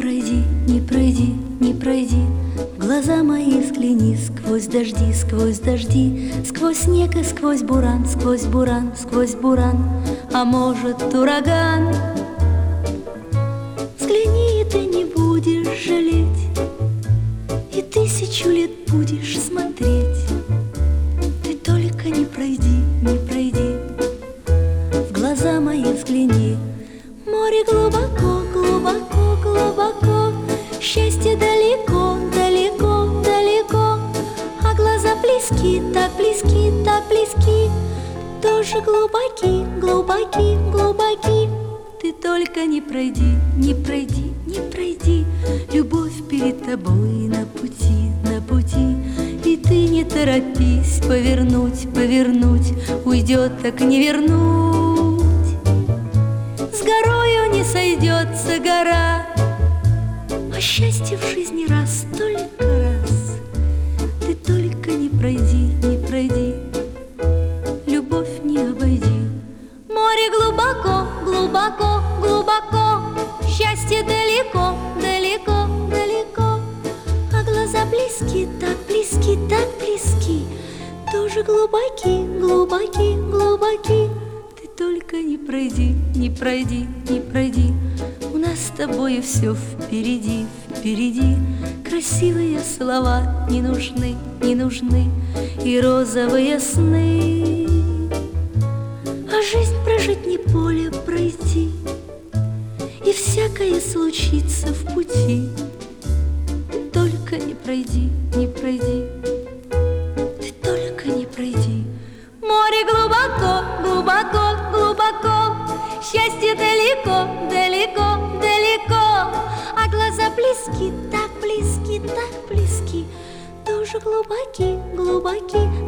пройди, не пройди, не пройди, в глаза мои взгляни, сквозь дожди, сквозь дожди, сквозь снег и сквозь буран, сквозь буран, сквозь буран, а может ураган. Взгляни, и ты не будешь жалеть, и 1000 лет будешь смотреть. Ты только не пройди, не пройди, в глаза мои взгляни. Море глубоко, глубоко, глубоко, счастье далеко, далеко, далеко, а глаза близки, так близки, так близки, тоже глубоки, глубоки, глубоки. Ты только не пройди, не пройди, не пройди, любовь перед тобой на пути, на пути. И ты не торопись повернуть, повернуть, уйдет, так не вернуть. С горою не сойдется гора, а счастье в жизни раз, только раз. Ты только не пройди, не пройди, любовь не обойди. Море глубоко, глубоко, глубоко, счастье далеко, далеко, далеко, а глаза близки, так близки, так близки, тоже глубоки, глубоки, глубоки. Ты только не пройди, не пройди, не пройди, у нас с тобой все впереди, впереди. Красивые слова не нужны, не нужны, и розовые сны. А жизнь прожить не поле пройти, и всякое случится в пути. Ты только не пройди, не пройди, ты только не пройди. Море глубоко, глубоко, глубоко, счастье далеко, далеко, далеко, а глаза близки, так близки, так близки, тоже глубоки, глубоки,